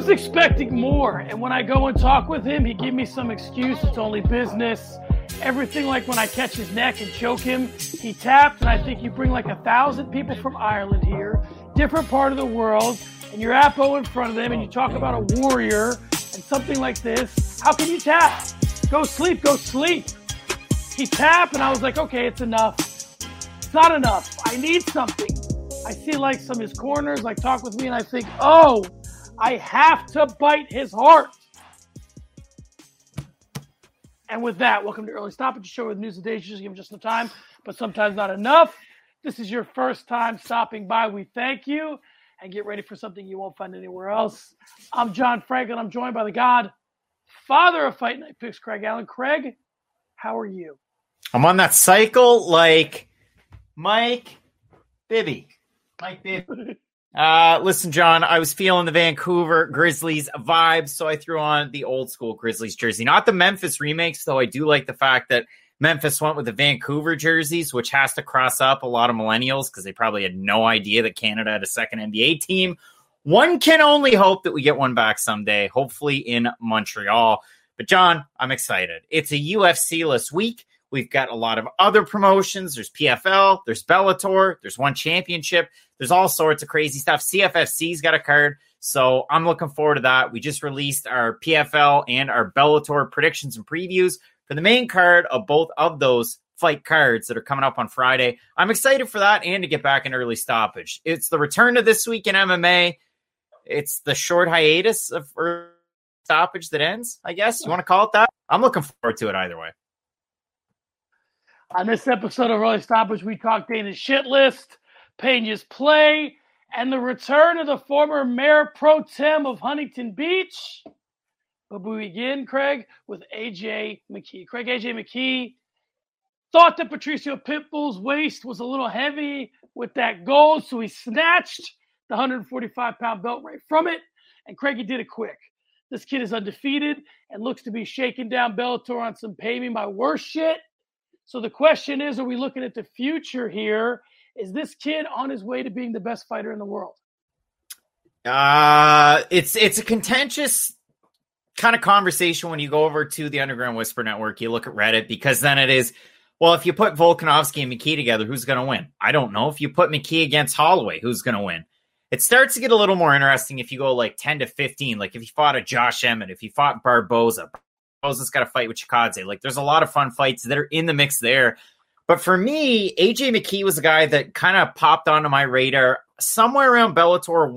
was expecting more, and when I go and talk with him, he give me some excuse. It's only business. Everything like when I catch his neck and choke him, he tapped, and I think you bring like 1,000 people from Ireland here, different part of the world, and you're Apo in front of them, and you talk about a warrior and something like this. How can you tap? Go sleep, go sleep. He tapped, and I was like, okay, it's enough. It's not enough. I need something. I see like some of his corners, like talk with me, and I think, oh, I have to bite his heart. And with that, welcome to Early Stoppage, show with news and days. Just give just enough time, but sometimes not enough. This is your first time stopping by. We thank you, and get ready for something you won't find anywhere else. I'm John Franklin. I'm joined by the God, father of Fight Night Picks, Craig Allen. Craig, how are you? I'm on that cycle like Mike Bibby. Listen, John, I was feeling the Vancouver Grizzlies vibes, so I threw on the old school Grizzlies jersey. Not the Memphis remakes, though I do like the fact that Memphis went with the Vancouver jerseys, which has to cross up a lot of millennials because they probably had no idea that Canada had a second NBA team. One can only hope that we get one back someday, hopefully in Montreal. But, John, I'm excited. It's a UFC-less week. We've got a lot of other promotions. There's PFL, there's Bellator, there's one championship. There's all sorts of crazy stuff. CFFC's got a card, so I'm looking forward to that. We just released our PFL and our Bellator predictions and previews for the main card of both of those fight cards that are coming up on Friday. I'm excited for that and to get back in early stoppage. It's the return of this week in MMA. It's the short hiatus of early stoppage that ends, I guess. You want to call it that? I'm looking forward to it either way. On this episode of Early Stoppage, we talk Dana's shit list, Pena's play, and the return of the former mayor pro tem of Huntington Beach. But we begin, Craig, with AJ McKee. Craig, AJ McKee thought that Patricio Pitbull's waist was a little heavy with that gold, so he snatched the 145-pound belt right from it, and Craig, he did it quick. This kid is undefeated and looks to be shaking down Bellator on some pay me my worst shit. So the question is, are we looking at the future here? Is this kid on his way to being the best fighter in the world? It's a contentious kind of conversation when you go over to the Underground Whisper Network. You look at Reddit, because then it is, well, if you put Volkanovski and McKee together, who's going to win? I don't know. If you put McKee against Holloway, who's going to win? It starts to get a little more interesting if you go like 10 to 15. Like if you fought a Josh Emmett, if you fought Barboza, Barboza's got to fight with Chikadze. Like there's a lot of fun fights that are in the mix there. But for me, AJ McKee was a guy that kind of popped onto my radar somewhere around Bellator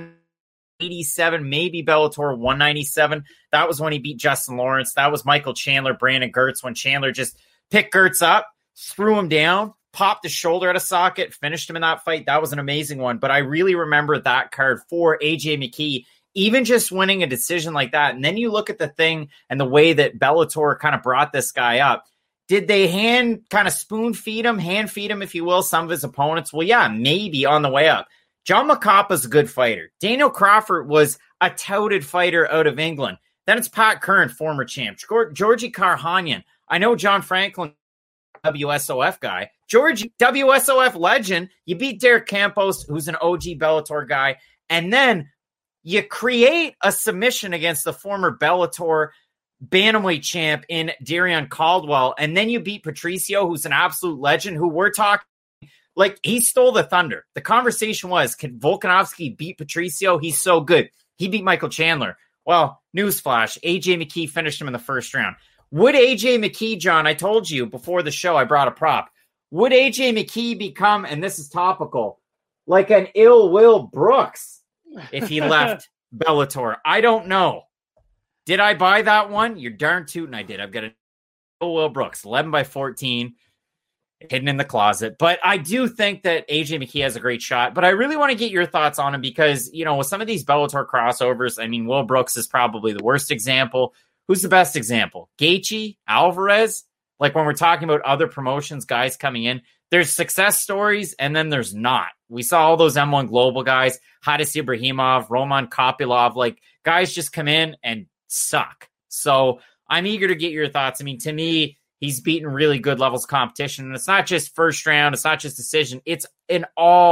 187, maybe Bellator 197. That was when he beat Justin Lawrence. That was Michael Chandler, Brandon Gertz, when Chandler just picked Gertz up, threw him down, popped his shoulder out of socket, finished him in that fight. That was an amazing one. But I really remember that card for AJ McKee, even just winning a decision like that. And then you look at the thing and the way that Bellator kind of brought this guy up. Did they hand feed him, if you will, some of his opponents? Well, yeah, maybe on the way up. John Macapa's a good fighter. Daniel Crawford was a touted fighter out of England. Then it's Pat Curran, former champ. Georgie Karhanyan. I know John Franklin, WSOF guy. Georgie, WSOF legend. You beat Derek Campos, who's an OG Bellator guy. And then you create a submission against the former Bellator bantamweight champ in Darion Caldwell, and then you beat Patricio, who's an absolute legend, who we're talking like he stole the thunder. The conversation was, can Volkanovski beat Patricio? He's so good. He beat Michael Chandler. Well, newsflash, AJ McKee finished him in the first round. Would AJ McKee, John, I told you before the show, I brought a prop. Would AJ McKee become, and this is topical, like an Ill Will Brooks if he left Bellator? I don't know. Did I buy that one? You're darn tootin' I did. I've got a Will Brooks, 11 by 14, hidden in the closet. But I do think that AJ McKee has a great shot. But I really want to get your thoughts on him because, you know, with some of these Bellator crossovers, I mean, Will Brooks is probably the worst example. Who's the best example? Gaethje? Alvarez? Like when we're talking about other promotions, guys coming in, there's success stories and then there's not. We saw all those M1 Global guys, Hadis Ibrahimov, Roman Kopylov, like guys just come in and suck. So I'm eager to get your thoughts. I mean, to me, he's beaten really good levels of competition. And it's not just first round. It's not just decision. It's in all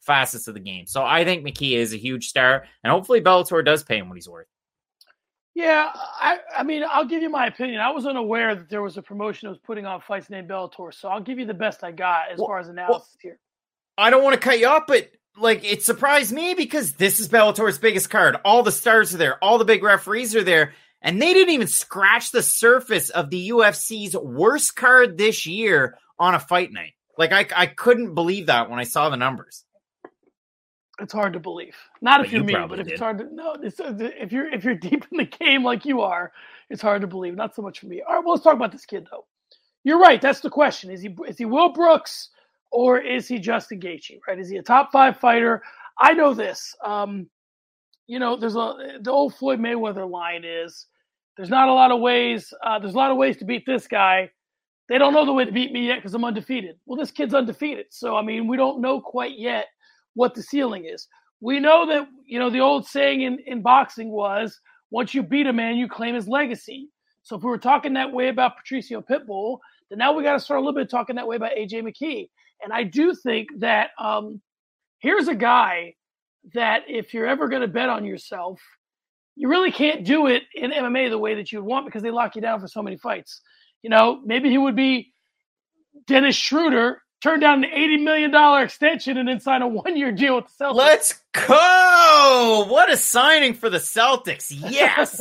facets of the game. So I think McKee is a huge star, and hopefully Bellator does pay him what he's worth. Yeah, I mean, I'll give you my opinion. I was unaware that there was a promotion that was putting on fights named Bellator, so I'll give you the best I got as far as analysis here. I don't want to cut you off, but it surprised me because this is Bellator's biggest card. All the stars are there. All the big referees are there. And they didn't even scratch the surface of the UFC's worst card this year on a fight night. I couldn't believe that when I saw the numbers. It's hard to believe. Not if you're me, but if did. it's hard to no. If you're deep in the game like you are, it's hard to believe. Not so much for me. All right, well, let's talk about this kid though. You're right. That's the question. Is he Will Brooks or is he Justin Gaethje? Right? Is he a top 5 fighter? I know this. There's the old Floyd Mayweather line is there's not a lot of ways. There's a lot of ways to beat this guy. They don't know the way to beat me yet because I'm undefeated. Well, this kid's undefeated, so I mean we don't know quite yet what the ceiling is. We know that, the old saying in boxing was, once you beat a man, you claim his legacy. So if we were talking that way about Patricio Pitbull, then now we got to start a little bit talking that way about AJ McKee. And I do think that here's a guy that if you're ever going to bet on yourself, you really can't do it in MMA the way that you'd want because they lock you down for so many fights. Maybe he would be Dennis Schroeder, turn down an $80 million extension and then sign a 1-year deal with the Celtics. Let's go! What a signing for the Celtics. Yes!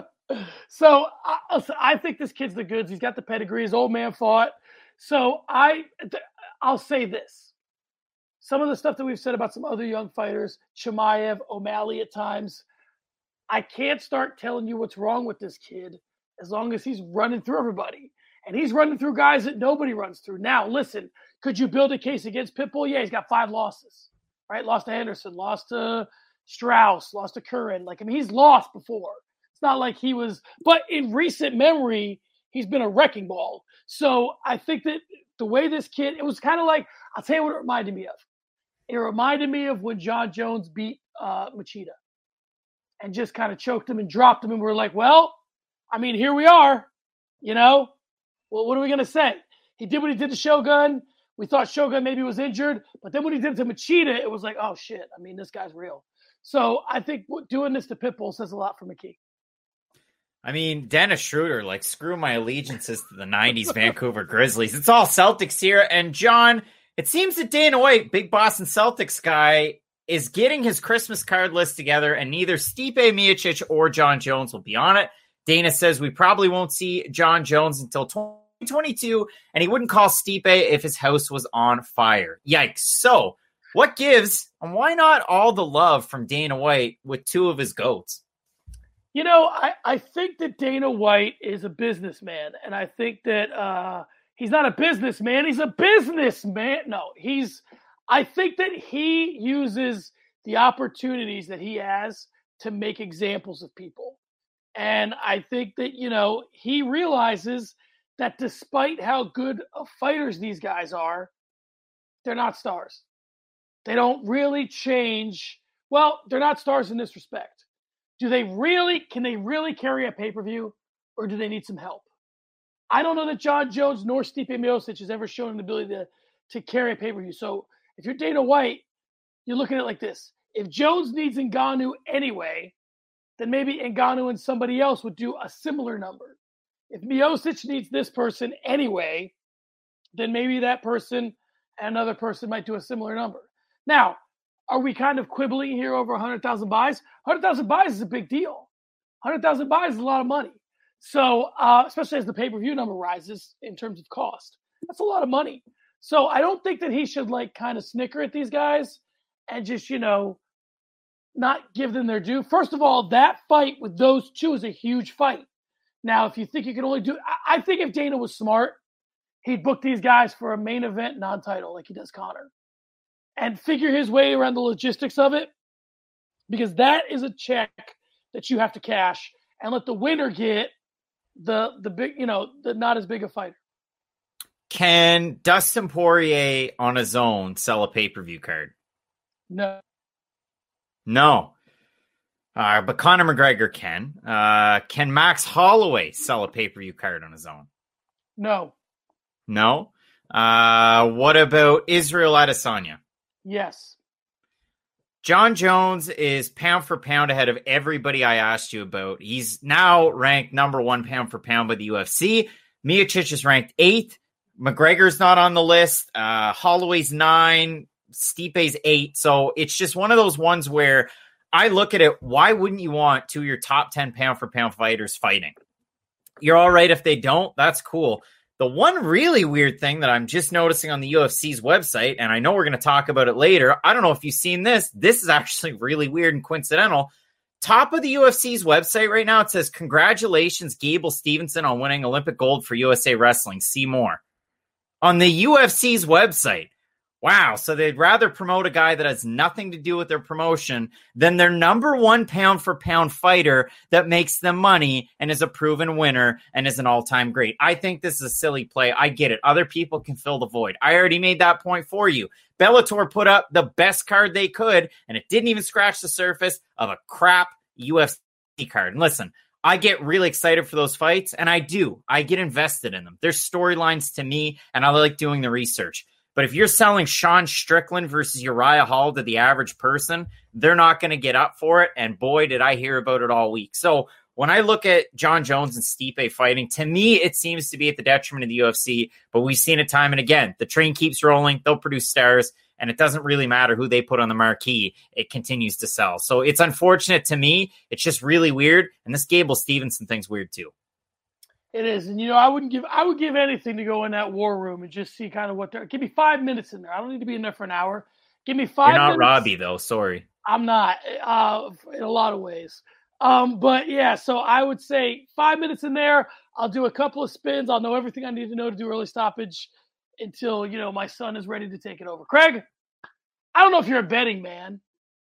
So I think this kid's the goods. He's got the pedigree. His old man fought. So I'll say this. Some of the stuff that we've said about some other young fighters, Chimaev, O'Malley at times, I can't start telling you what's wrong with this kid as long as he's running through everybody. And he's running through guys that nobody runs through. Now, listen, could you build a case against Pitbull? Yeah, he's got 5 losses, right? Lost to Henderson, lost to Strauss, lost to Curran. He's lost before. It's not like he was, but in recent memory, he's been a wrecking ball. So I think that the way this kid, it was kind of like, I'll tell you what it reminded me of. It reminded me of when John Jones beat Machida and just kind of choked him and dropped him. And we're like, well, I mean, here we are, Well, what are we going to say? He did what he did to Shogun. We thought Shogun maybe was injured. But then when he did it to Machida, it was like, oh, shit. I mean, this guy's real. So I think doing this to Pitbull says a lot for McKee. I mean, Dennis Schroeder, screw my allegiances to the 90s Vancouver Grizzlies. It's all Celtics here. And, John, it seems that Dana White, big Boston Celtics guy, is getting his Christmas card list together, and neither Stipe Miocic or John Jones will be on it. Dana says we probably won't see John Jones until 2022, and he wouldn't call Stipe if his house was on fire. Yikes. So, what gives, and why not all the love from Dana White with 2 of his GOATs? I think that Dana White is a businessman, and I think that he's not a businessman. He's a businessman. No, I think that he uses the opportunities that he has to make examples of people. And I think that, he realizes that despite how good of fighters these guys are, they're not stars. They don't really change. Well, they're not stars in this respect. Can they really carry a pay-per-view, or do they need some help? I don't know that John Jones nor Stipe Miocic has ever shown an ability to carry a pay-per-view. So if you're Dana White, you're looking at it like this. If Jones needs Ngannou anyway, then maybe Ngannou and somebody else would do a similar number. If Miocic needs this person anyway, then maybe that person and another person might do a similar number. Now, are we kind of quibbling here over 100,000 buys? 100,000 buys is a big deal. 100,000 buys is a lot of money. So, especially as the pay-per-view number rises in terms of cost. That's a lot of money. So I don't think that he should kind of snicker at these guys and just, not give them their due. First of all, that fight with those 2 is a huge fight. Now, if you think you can only do, I think if Dana was smart, he'd book these guys for a main event non-title like he does Conor and figure his way around the logistics of it, because that is a check that you have to cash and let the winner get the big, the not as big a fighter. Can Dustin Poirier on his own sell a pay-per-view card? No. But Conor McGregor can. Can Max Holloway sell a pay-per-view card on his own? No. What about Israel Adesanya? Yes. John Jones is pound for pound ahead of everybody I asked you about. He's now ranked number 1 pound for pound by the UFC. Miocic is ranked 8th. McGregor's not on the list. Holloway's 9. Stipe's 8. So it's just one of those ones where I look at it. Why wouldn't you want 2 of your top 10 pound for pound fighters fighting? You're all right if they don't. That's cool. The one really weird thing that I'm just noticing on the UFC's website, and I know we're going to talk about it later. I don't know if you've seen this. This is actually really weird and coincidental. Top of the UFC's website right now, it says, congratulations, Gable Stevenson, on winning Olympic gold for USA Wrestling. See more. On the UFC's website. Wow, so they'd rather promote a guy that has nothing to do with their promotion than their number 1 pound for pound fighter that makes them money and is a proven winner and is an all-time great. I think this is a silly play. I get it. Other people can fill the void. I already made that point for you. Bellator put up the best card they could, and it didn't even scratch the surface of a crap UFC card. And listen, I get really excited for those fights, and I do. I get invested in them. There's storylines to me, and I like doing the research. But if you're selling Sean Strickland versus Uriah Hall to the average person, they're not going to get up for it. And boy, did I hear about it all week. So when I look at John Jones and Stipe fighting, to me, it seems to be at the detriment of the UFC. But we've seen it time and again. The train keeps rolling. They'll produce stars. And it doesn't really matter who they put on the marquee. It continues to sell. So it's unfortunate to me. It's just really weird. And this Gable Stevenson thing's weird too. It is, and I would give anything to go in that war room and just see kind of what they're. Give me 5 minutes in there. I don't need to be in there for an hour. Give me 5 minutes. You're not Robbie though. Sorry, I'm not. In a lot of ways, but yeah. So I would say 5 minutes in there. I'll do a couple of spins. I'll know everything I need to know to do early stoppage until my son is ready to take it over. Craig, I don't know if you're a betting man.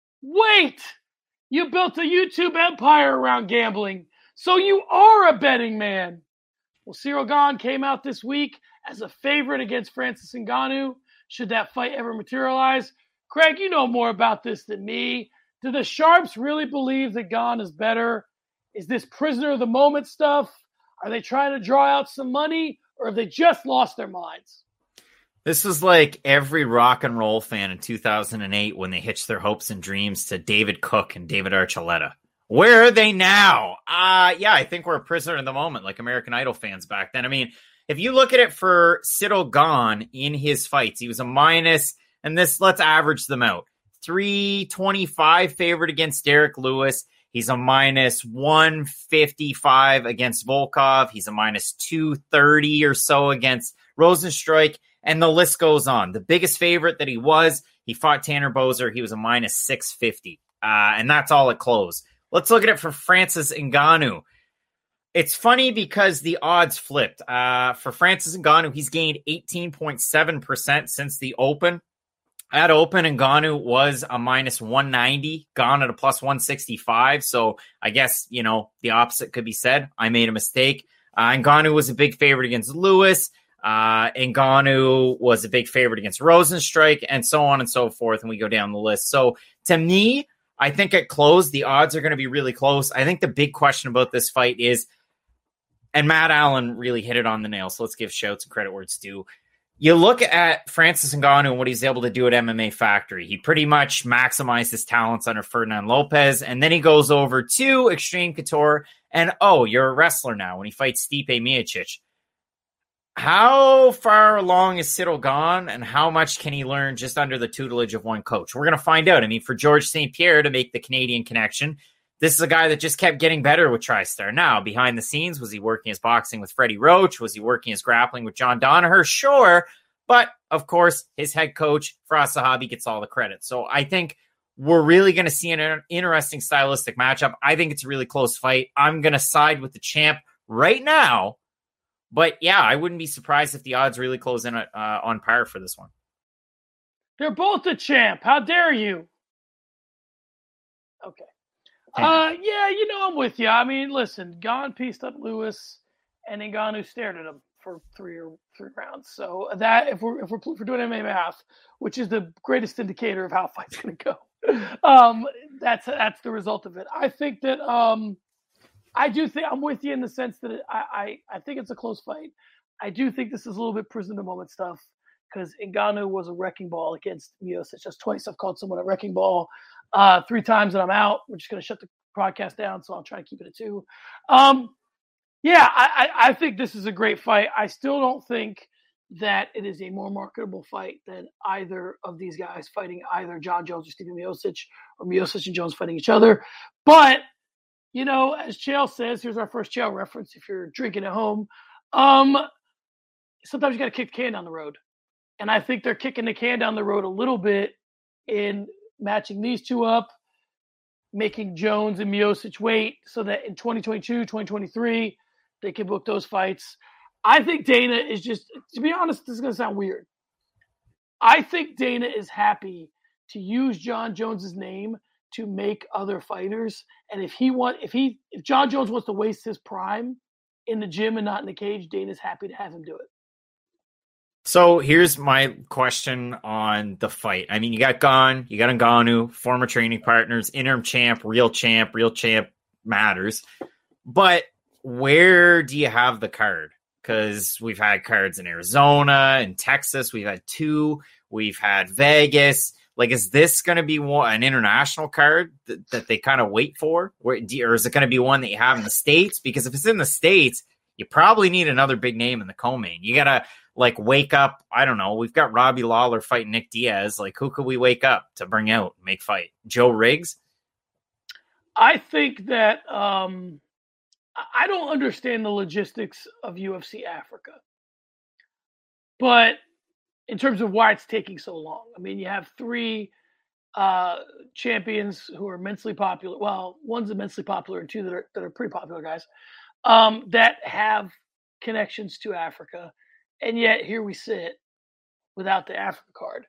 Wait, you built a YouTube empire around gambling, so you are a betting man. Well, Ciryl Gane came out this week as a favorite against Francis Ngannou. Should that fight ever materialize? Craig, you know more about this than me. Do the Sharps really believe that Gane is better? Is this prisoner of the moment stuff? Are they trying to draw out some money, or have they just lost their minds? This was like every rock and roll fan in 2008 when they hitched their hopes and dreams to David Cook and David Archuleta. Where are they now? Yeah, I think we're a prisoner in the moment, like American Idol fans back then. I mean, if you look at it for Ciryl Gane in his fights, he was a minus, and let's average them out. 325 favorite against Derek Lewis. He's a minus 155 against Volkov. He's a minus 230 or so against Rosenstruik, and the list goes on. The biggest favorite that he fought Tanner Boser. He was a minus 650, and that's all it closed. Let's look at it for Francis Ngannou. It's funny because the odds flipped. For Francis Ngannou, he's gained 18.7% since the Open. At Open, Ngannou was a minus 190, Gane at a plus 165. So I guess, the opposite could be said. I made a mistake. Ngannou was a big favorite against Lewis. Ngannou was a big favorite against Rosenstruik, and so on and so forth. And we go down the list. So to me, I think at close, the odds are going to be really close. I think the big question about this fight is, and Matt Allen really hit it on the nail, so let's give shouts and credit where it's due. You look at Francis Ngannou and what he's able to do at MMA Factory. He pretty much maximized his talents under Ferdinand Lopez, and then he goes over to Extreme Couture, and you're a wrestler now when he fights Stipe Miocic. How far along is Ciryl Gane, and how much can he learn just under the tutelage of one coach? We're going to find out. I mean, for George St. Pierre to make the Canadian connection, this is a guy that just kept getting better with TriStar. Now, behind the scenes, was he working his boxing with Freddie Roach? Was he working his grappling with John Danaher? Sure. But, of course, his head coach, Firas Zahabi, gets all the credit. So I think we're really going to see an interesting stylistic matchup. I think it's a really close fight. I'm going to side with the champ right now. But, yeah, I wouldn't be surprised if the odds really close in on par for this one. They're both the champ. How dare you? Okay. Yeah, I'm with you. I mean, listen, Gane pieced up Lewis, and Ngannou stared at him for three rounds. So that if we're doing MMA math, which is the greatest indicator of how a fight's going to go, that's the result of it. I think that I do think I'm with you in the sense that I think it's a close fight. I do think this is a little bit prison to moment stuff because Ngannou was a wrecking ball against Miocic. Just twice I've called someone a wrecking ball. 3 times and I'm out. We're just going to shut the podcast down, so I'll try to keep it at 2. Yeah, I think this is a great fight. I still don't think that it is a more marketable fight than either of these guys fighting either John Jones or Stipe Miocic, or Miocic and Jones fighting each other. But, as Chael says, here's our first Chael reference if you're drinking at home. Sometimes you got to kick the can down the road. And I think they're kicking the can down the road a little bit in matching these two up, making Jones and Miocic wait so that in 2022, 2023, they can book those fights. I think Dana is just, to be honest, this is going to sound weird. I think Dana is happy to use John Jones's name to make other fighters. And if John Jones wants to waste his prime in the gym and not in the cage, Dana's happy to have him do it. So here's my question on the fight. I mean, you got Gane, you got Ngannou, former training partners, interim champ, real champ matters. But where do you have the card? Because we've had cards in Arizona and Texas. We've had 2. We've had Vegas. Like, is this going to be an international card that they kind of wait for? Or is it going to be one that you have in the States? Because if it's in the States, you probably need another big name in the co-main. You got to, wake up. I don't know. We've got Robbie Lawler fighting Nick Diaz. Who could we wake up to bring out and make fight? Joe Riggs? I think that I don't understand the logistics of UFC Africa. But in terms of why it's taking so long, I mean, you have 3 champions who are immensely popular. Well, one's immensely popular and 2 that are pretty popular guys that have connections to Africa. And yet here we sit without the Africa card.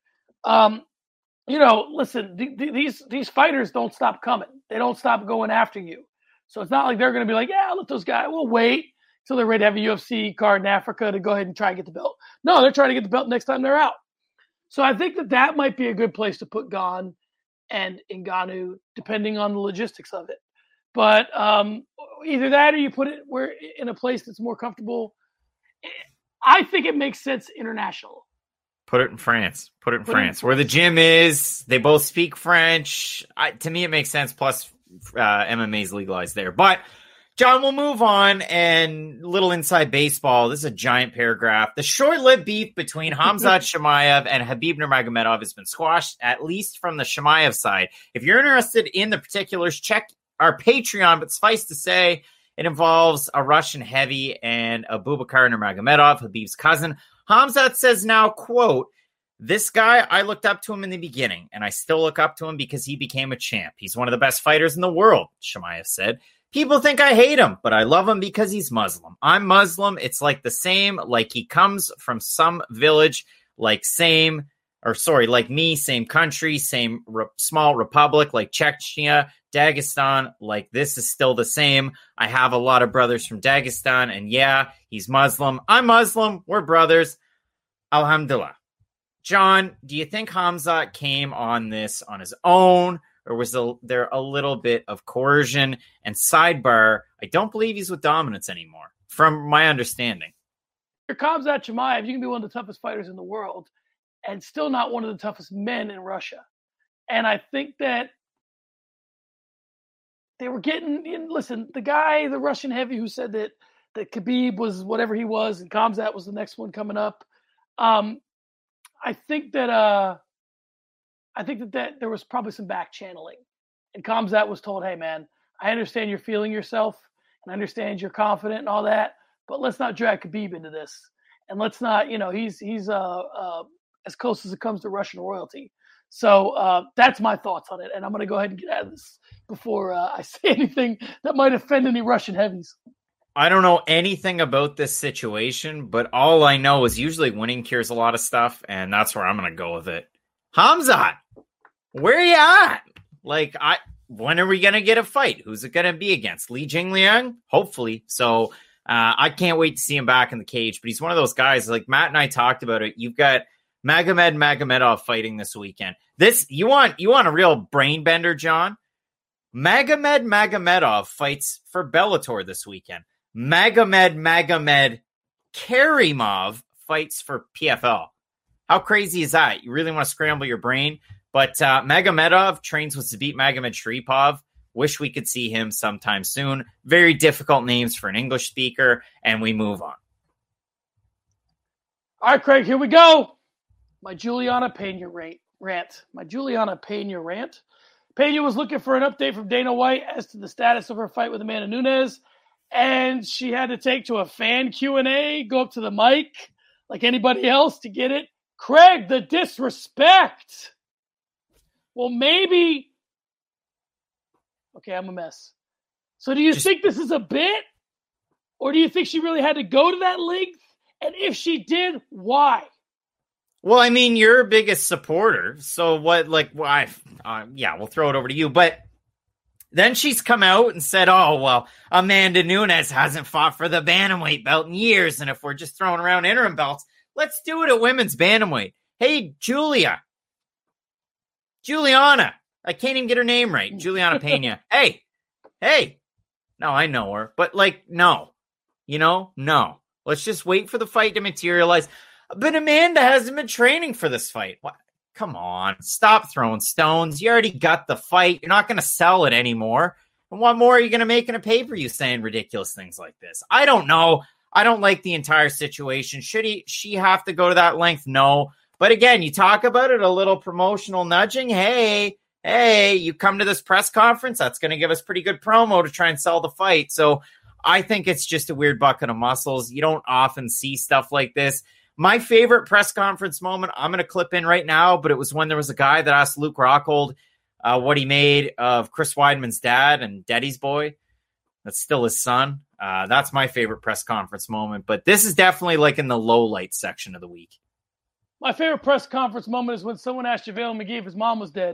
Listen, these fighters don't stop coming. They don't stop going after you. So it's not like they're going to be like, yeah, let those guys, we'll wait until they're ready to have a UFC card in Africa to go ahead and try and get the belt. No, they're trying to get the belt next time they're out. So I think that might be a good place to put Gane and Ngannou, depending on the logistics of it. But either that or you put it in a place that's more comfortable. I think it makes sense international. Put it in France. Where the gym is. They both speak French. To me, it makes sense. Plus, MMA is legalized there. But, John, we'll move on. And little inside baseball. This is a giant paragraph. The short-lived beef between Khamzat Chimaev and Khabib Nurmagomedov has been squashed, at least from the Chimaev side. If you're interested in the particulars, check our Patreon. But suffice to say, it involves a Russian heavy and Abubakar Nurmagomedov, Khabib's cousin. Khamzat says now, quote, "This guy, I looked up to him in the beginning, and I still look up to him because he became a champ. He's one of the best fighters in the world," Chimaev said. "People think I hate him, but I love him because he's Muslim. I'm Muslim. It's like the same, like he comes from some village, like me, same country, same small republic, like Chechnya, Dagestan, like this is still the same. I have a lot of brothers from Dagestan, and yeah, he's Muslim. I'm Muslim. We're brothers. Alhamdulillah." John, do you think Khamzat came on this on his own, or was there a little bit of coercion? And sidebar, I don't believe he's with Dominance anymore, from my understanding. You're Khamzat Chimaev, you can be one of the toughest fighters in the world and still not one of the toughest men in Russia. And I think that they were getting in. Listen, the guy, the Russian heavy who said that Khabib was whatever he was and Khamzat was the next one coming up. I think that there was probably some back channeling, and Khamzat was told, "Hey, man, I understand you're feeling yourself, and I understand you're confident and all that, but let's not drag Khabib into this, and let's not, he's as close as it comes to Russian royalty." So that's my thoughts on it, and I'm going to go ahead and get out of this before I say anything that might offend any Russian heavies. I don't know anything about this situation, but all I know is usually winning cures a lot of stuff, and that's where I'm going to go with it. Khamzat, where are you at? When are we going to get a fight? Who's it going to be against? Li Jingliang? Hopefully. So I can't wait to see him back in the cage, but he's one of those guys, like Matt and I talked about it. You've got Magomed Magomedov fighting this weekend. You want a real brain bender, John? Magomed Magomedov fights for Bellator this weekend. Magomed Karimov fights for PFL. How crazy is that? You really want to scramble your brain? But Magomedov trains with Zabit Magomed Sharipov. Wish we could see him sometime soon. Very difficult names for an English speaker, and we move on. All right, Craig, here we go. My Juliana Pena rant. My Juliana Pena rant. Pena was looking for an update from Dana White as to the status of her fight with Amanda Nunes, and she had to take to a fan Q&A, go up to the mic like anybody else to get it. Craig, the disrespect. Well, maybe. Okay, I'm a mess. So do you think this is a bit? Or do you think she really had to go to that length? And if she did, why? Well, I mean, you're her biggest supporter. So what, why? Yeah, we'll throw it over to you. But then she's come out and said, oh, well, Amanda Nunes hasn't fought for the bantamweight belt in years. And if we're just throwing around interim belts, let's do it at women's bantamweight. Hey, Juliana. I can't even get her name right. Juliana Pena. Hey. No, I know her. But, no. No. Let's just wait for the fight to materialize. But Amanda hasn't been training for this fight. What? Come on. Stop throwing stones. You already got the fight. You're not going to sell it anymore. And what more are you going to make in a pay-per-view saying ridiculous things like this? I don't know. I don't like the entire situation. Should she have to go to that length? No. But again, you talk about it, a little promotional nudging. Hey, you come to this press conference. That's going to give us pretty good promo to try and sell the fight. So I think it's just a weird bucket of muscles. You don't often see stuff like this. My favorite press conference moment, I'm going to clip in right now, but it was when there was a guy that asked Luke Rockhold what he made of Chris Weidman's dad and Daddy's boy. That's still his son. That's my favorite press conference moment, but this is definitely in the low light section of the week. My favorite press conference moment is when someone asked JaVale McGee if his mom was dead.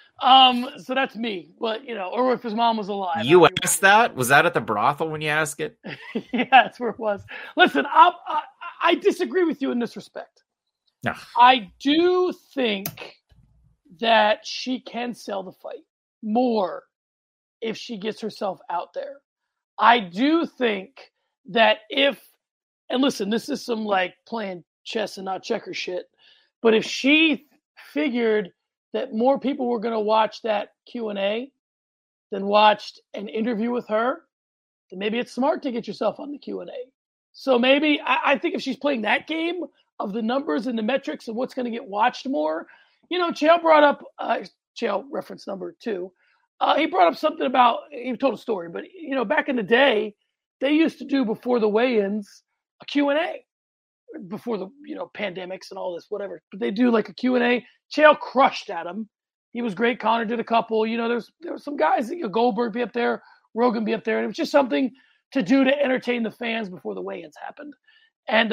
So that's me, but or if his mom was alive. You asked that? Was that at the brothel when you asked it? Yeah, that's where it was. Listen, I disagree with you in this respect. No. I do think that she can sell the fight more if she gets herself out there. I do think that and listen, this is some playing chess and not checker shit, but if she figured that more people were going to watch that Q&A than watched an interview with her, then maybe it's smart to get yourself on the Q&A. So maybe I think if she's playing that game of the numbers and the metrics of what's going to get watched more, Chael brought up Chael reference number 2. He brought up something about, he told a story, but back in the day, they used to do before the weigh-ins a Q&A. Before the pandemics and all this whatever, but they do a Q&A. Chael crushed at him. He was great. Connor did a couple. There were some guys, Goldberg be up there, Rogan be up there, and it was just something to do to entertain the fans before the weigh-ins happened, and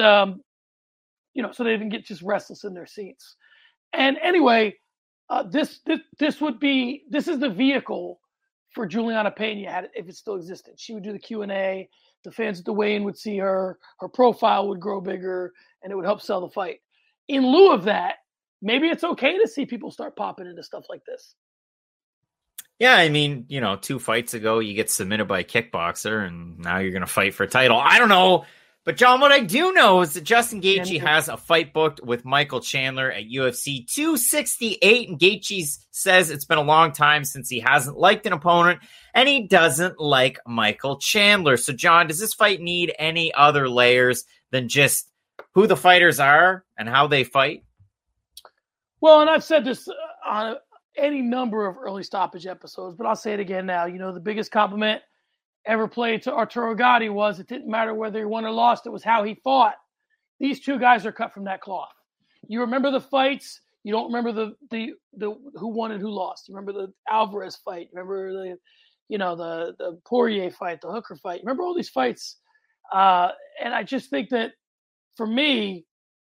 so they didn't get just restless in their seats. And anyway, this is the vehicle for Juliana Pena if it still existed. She would do the Q&A. The fans at the weigh-in would see her. Her profile would grow bigger, and it would help sell the fight. In lieu of that, maybe it's okay to see people start popping into stuff like this. Yeah, I mean, 2 fights ago, you get submitted by a kickboxer, and now you're going to fight for a title. I don't know. But, John, what I do know is that Justin Gaethje has a fight booked with Michael Chandler at UFC 268, and Gaethje says it's been a long time since he hasn't liked an opponent, and he doesn't like Michael Chandler. So, John, does this fight need any other layers than just who the fighters are and how they fight? Well, and I've said this on any number of early stoppage episodes, but I'll say it again now. The biggest compliment ever played to Arturo Gatti was it didn't matter whether he won or lost. It was how he fought. These two guys are cut from that cloth. You remember the fights. You don't remember the who won and who lost. You remember the Alvarez fight. You remember the Poirier fight, the Hooker fight. You remember all these fights. And I just think that for me,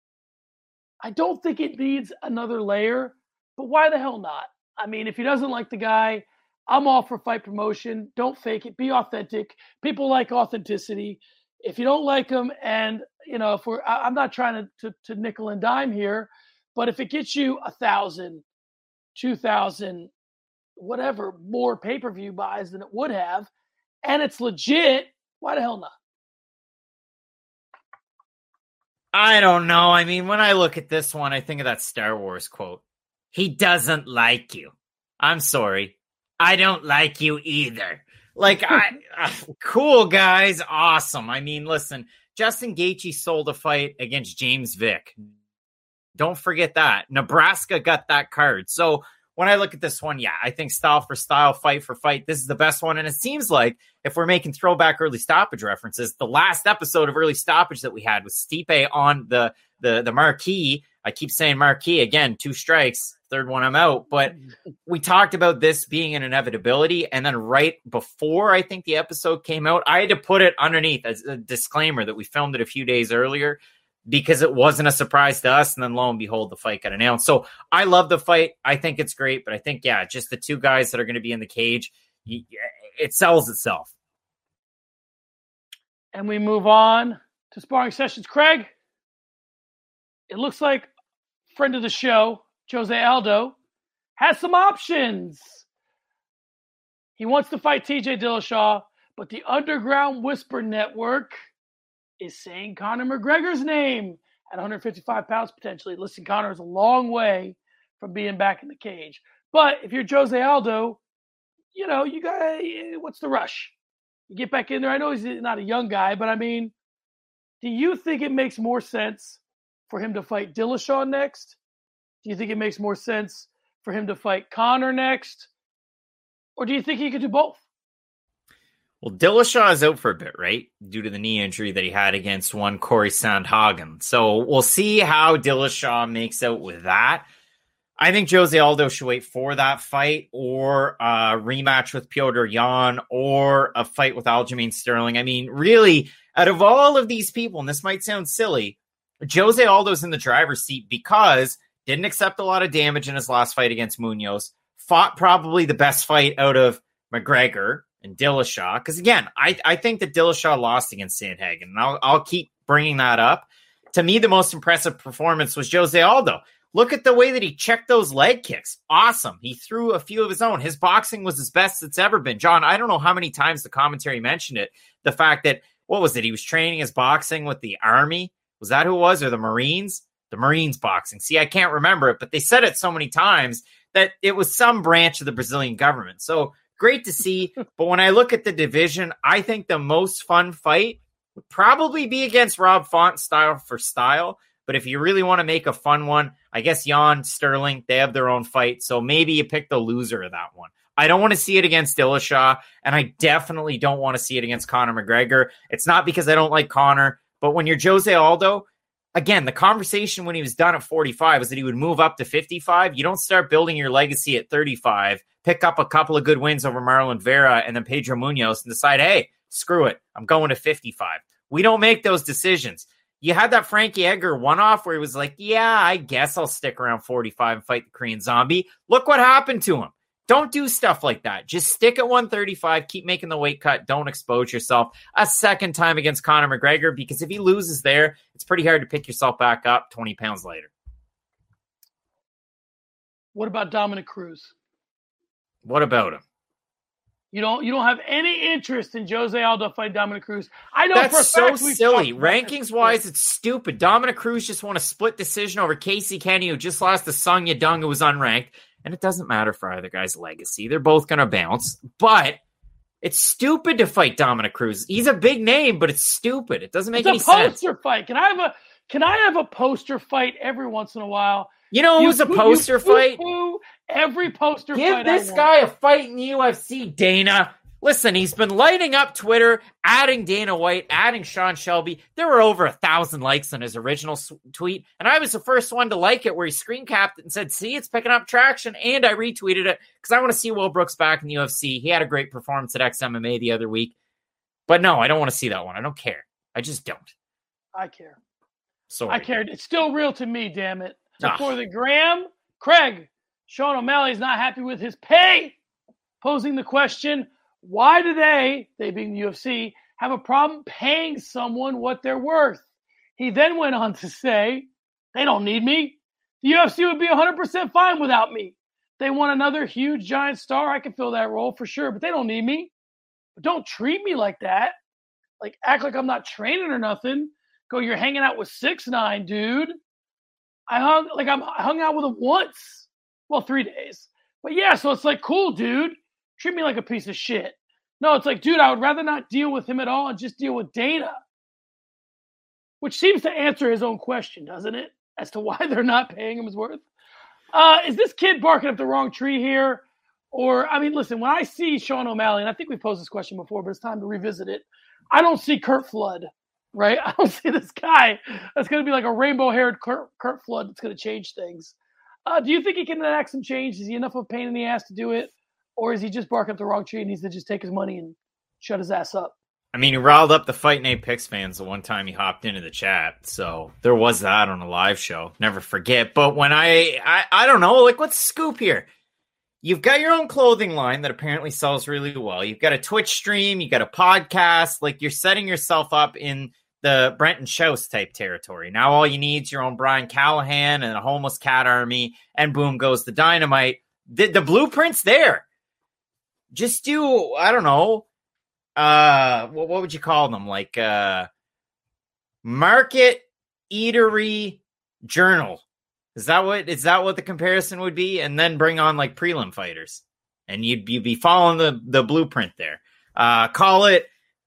I don't think it needs another layer, but why the hell not? I mean, if he doesn't like the guy, I'm all for fight promotion. Don't fake it. Be authentic. People like authenticity. If you don't like them, and I'm not trying to nickel and dime here, but if it gets you 1,000, 2,000, whatever more pay-per-view buys than it would have, and it's legit, why the hell not? I don't know. I mean, when I look at this one, I think of that Star Wars quote. He doesn't like you. I'm sorry. I don't like you either. Like, cool, guys. Awesome. I mean, listen, Justin Gaethje sold a fight against James Vick. Don't forget that. Nebraska got that card. So when I look at this one, yeah, I think style for style, fight for fight, this is the best one. And it seems like if we're making throwback early stoppage references, the last episode of early stoppage that we had was Stipe on the marquee. I keep saying marquee again, 2 strikes, third one I'm out. But we talked about this being an inevitability. And then right before I think the episode came out, I had to put it underneath as a disclaimer that we filmed it a few days earlier, because it wasn't a surprise to us. And then lo and behold, the fight got announced. So I love the fight. I think it's great. But I think, yeah, just the 2 guys that are going to be in the cage, it sells itself. And we move on to sparring sessions. Craig, it looks like friend of the show, Jose Aldo, has some options. He wants to fight TJ Dillashaw, but the Underground Whisper Network is saying Conor McGregor's name at 155 pounds potentially. Listen, Conor is a long way from being back in the cage. But if you're Jose Aldo, you know, you got, what's the rush? You get back in there. I know he's not a young guy, but I mean, do you think it makes more sense for him to fight Dillashaw next? Do you think it makes more sense for him to fight Conor next? Or do you think he could do both? Well, Dillashaw is out for a bit, right? Due to the knee injury that he had against one Corey Sandhagen. So we'll see how Dillashaw makes out with that. I think Jose Aldo should wait for that fight, or a rematch with Petr Yan, or a fight with Aljamain Sterling. I mean, really, out of all of these people, and this might sound silly, Jose Aldo's in the driver's seat because didn't accept a lot of damage in his last fight against Munoz, fought probably the best fight out of McGregor and Dillashaw. Because again, I think that Dillashaw lost against Sandhagen, and I'll keep bringing that up. To me, the most impressive performance was Jose Aldo. Look at the way that he checked those leg kicks. Awesome. He threw a few of his own. His boxing was his best it's ever been. John, I don't know how many times the commentary mentioned it. The fact that, what was it? He was training his boxing with the Army. Was that who it was? Or the Marines? The Marines boxing. See, I can't remember it, but they said it so many times that it was some branch of the Brazilian government. So great to see. But when I look at the division, I think the most fun fight would probably be against Rob Font, style for style. But if you really want to make a fun one, I guess Yan, Sterling, they have their own fight. So maybe you pick the loser of that one. I don't want to see it against Dillashaw, and I definitely don't want to see it against Conor McGregor. It's not because I don't like Conor, but when you're Jose Aldo, again, the conversation when he was done at 45 was that he would move up to 55. You don't start building your legacy at 35, pick up a couple of good wins over Marlon Vera and then Pedro Munoz and decide, hey, screw it, I'm going to 55. We don't make those decisions. You had that Frankie Edgar one-off where he was like, yeah, I guess I'll stick around 45 and fight the Korean Zombie. Look what happened to him. Don't do stuff like that. Just stick at 135, keep making the weight cut, don't expose yourself a second time against Conor McGregor, because if he loses there, it's pretty hard to pick yourself back up 20 pounds later. What about Dominic Cruz? What about him? You don't have any interest in Jose Aldo fight Dominic Cruz. I know that's for a fact so silly. Rankings-wise, it's stupid. Dominic Cruz just won a split decision over Casey Kenny, who just lost to Sung Yadong, who was unranked. And it doesn't matter for either guy's legacy. They're both going to bounce. But it's stupid to fight Dominic Cruz. He's a big name, but it's stupid. It doesn't make any sense. It's a poster fight. Can I have a poster fight every once in a while? You know who's a poster fight? Every poster Give fight. this guy a fight in the UFC, Dana. Listen, he's been lighting up Twitter, adding Dana White, adding Sean Shelby. There were over 1,000 likes on his original tweet, and I was the first one to like it, where he screen capped it and said, see, it's picking up traction, and I retweeted it because I want to see Will Brooks back in the UFC. He had a great performance at XMMA the other week. But no, I don't want to see that one. I don't care. I just don't. I care. Sorry. I cared. It's still real to me, damn it. For the gram, Craig, Sean O'Malley's not happy with his pay, posing the question, why do they being the UFC, have a problem paying someone what they're worth? He then went on to say, they don't need me. The UFC would be 100% fine without me. They want another huge giant star. I can fill that role for sure, but they don't need me. But don't treat me like that. Like, act like I'm not training or nothing. Go, you're hanging out with 6ix9ine, dude. I hung out with him once Well, 3 days. But yeah, so it's like, cool, dude. Treat me like a piece of shit. No, it's like, dude, I would rather not deal with him at all and just deal with Dana. Which seems to answer his own question, doesn't it? As to why they're not paying him his worth. Is this kid barking up the wrong tree here? Or, I mean, listen, when I see Sean O'Malley, and I think we've posed this question before, but it's time to revisit it. I don't see Curt Flood, right? I don't see this guy that's going to be like a rainbow-haired Curt Flood that's going to change things. Do you think he can enact some change? Is he enough of a pain in the ass to do it? Or is he just barking up the wrong tree and needs to just take his money and shut his ass up? I mean, he riled up the Fight Night Picks fans the one time he hopped into the chat. So there was that on a live show. Never forget. But when I don't know, like, what's the scoop here? You've got your own clothing line that apparently sells really well. You've got a Twitch stream. You got a podcast. Like, you're setting yourself up in the Brenton Schaus type territory. Now all you need is your own Brian Callahan and a homeless cat army, and boom goes the dynamite. The blueprint's there. Just do, I don't know, what would you call them? Like market eatery journal. Is that what the comparison would be? And then bring on like prelim fighters, and you'd be following the blueprint there. Call it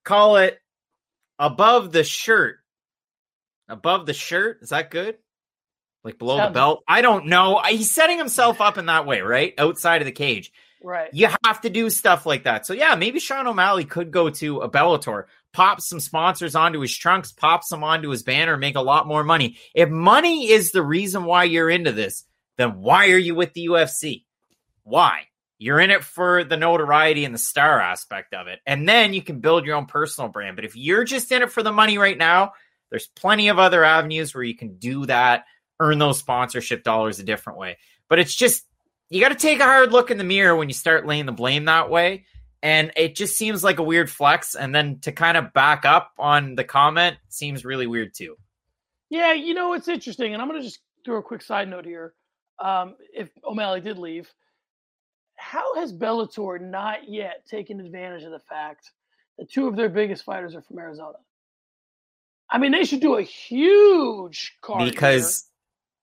above the shirt. Above the shirt, is that good? Like below the belt? I don't know. He's setting himself up in that way, right? Outside of the cage. Right. You have to do stuff like that. So yeah, maybe Sean O'Malley could go to a Bellator, pop some sponsors onto his trunks, pop some onto his banner, make a lot more money. If money is the reason why you're into this, then why are you with the UFC? Why? You're in it for the notoriety and the star aspect of it. And then you can build your own personal brand. But if you're just in it for the money right now, there's plenty of other avenues where you can do that, earn those sponsorship dollars a different way. But it's just, you got to take a hard look in the mirror when you start laying the blame that way. And it just seems like a weird flex. And then to kind of back up on the comment seems really weird too. Yeah, you know, it's interesting. And I'm going to just throw a quick side note here. If O'Malley did leave, how has Bellator not yet taken advantage of the fact that 2 of their biggest fighters are from Arizona? I mean, they should do a huge card because here.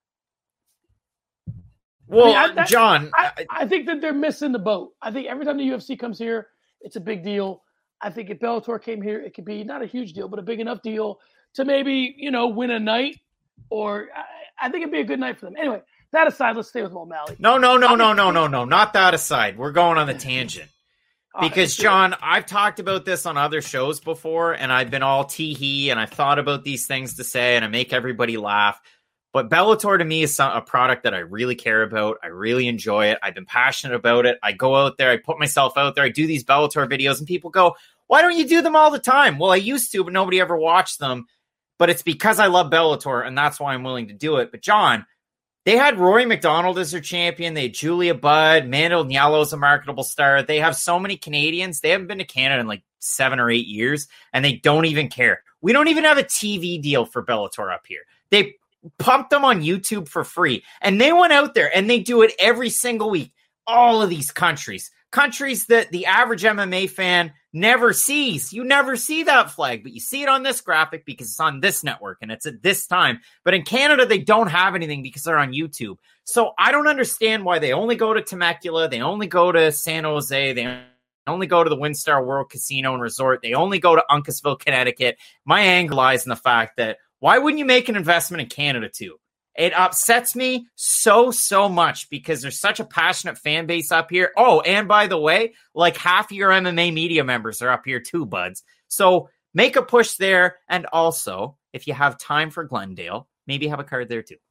Well, I mean, John, I think that they're missing the boat. I think every time the UFC comes here, it's a big deal. I think if Bellator came here, it could be not a huge deal, but a big enough deal to maybe, win a night. Or I think it'd be a good night for them. Anyway, that aside, let's stay with O'Malley. No. Not that aside. We're going on the tangent. Because, John, I've talked about this on other shows before, and I've been all tee-hee, and I've thought about these things to say, and I make everybody laugh. But Bellator to me is a product that I really care about. I really enjoy it. I've been passionate about it. I go out there. I put myself out there. I do these Bellator videos, and people go, why don't you do them all the time? Well, I used to, but nobody ever watched them. But it's because I love Bellator, and that's why I'm willing to do it. But, John, they had Rory McDonald as their champion. They had Julia Budd. Mando Nialo's a marketable star. They have so many Canadians. They haven't been to Canada in like 7 or 8 years, and they don't even care. We don't even have a TV deal for Bellator up here. They pumped them on YouTube for free, and they went out there, and they do it every single week. All of these countries that the average MMA fan never sees. You never see that flag, but you see it on this graphic because it's on this network and it's at this time. But in Canada, they don't have anything because they're on YouTube. So I don't understand why they only go to Temecula. They only go to San Jose. They only go to the WinStar World Casino and Resort. They only go to Uncasville, Connecticut. My anger lies in the fact that why wouldn't you make an investment in Canada too? It upsets me so much because there's such a passionate fan base up here. Oh, and by the way, like half of your MMA media members are up here too, buds. So make a push there. And also, if you have time for Glendale, maybe have a card there too.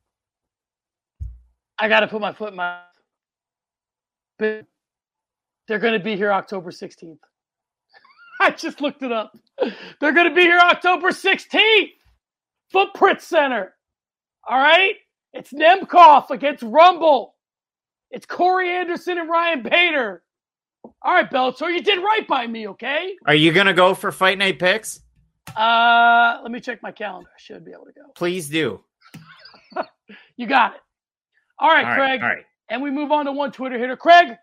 I got to put my foot in my mouth. They're going to be here October 16th. I just looked it up. They're going to be here October 16th. Footprint Center. All right? It's Nemkov against Rumble. It's Corey Anderson and Ryan Bader. All right, Bellator, you did right by me, okay? Are you going to go for Fight Night Picks? Let me check my calendar. I should be able to go. Please do. You got it. All right, Craig. All right. And we move on to one Twitter hitter. Craig,